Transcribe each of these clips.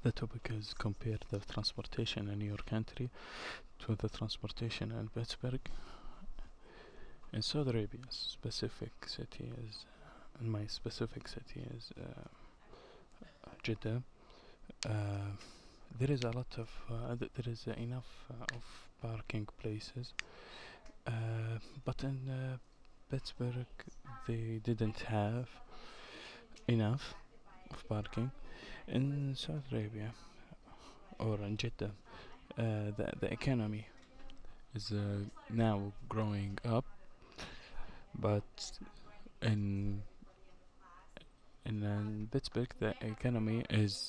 The topic is compare the transportation in your country to the transportation in Pittsburgh. In Saudi Arabia, specific city is, in my specific city is Jeddah. Uh, there is a lot of, there is enough of parking places, but in Pittsburgh they didn't have enough of parking. In Saudi Arabia or in Jeddah, the economy is now growing up, but in Pittsburgh the economy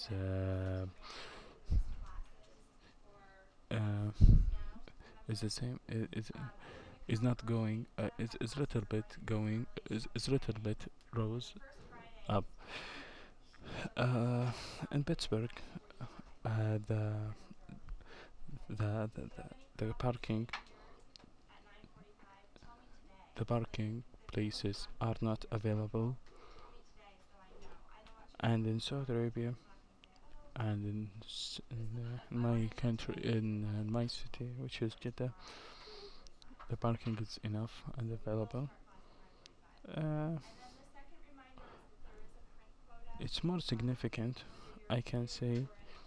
uh, is the same. Is not going. Is little bit going. Is little bit rose up. Uh, in Pittsburgh, uh, the the the, the parking the parking places are not available, and in Saudi Arabia and in my country, in my city, which is Jeddah, the parking is enough and available. Uh, it's more significant, I can say.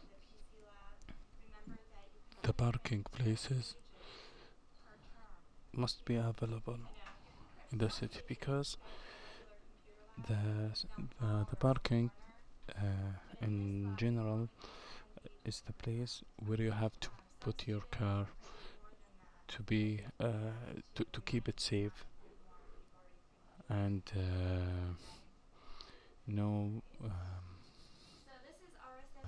The parking places must be available in the city because the the parking in general is the place where you have to put your car to be to keep it safe and no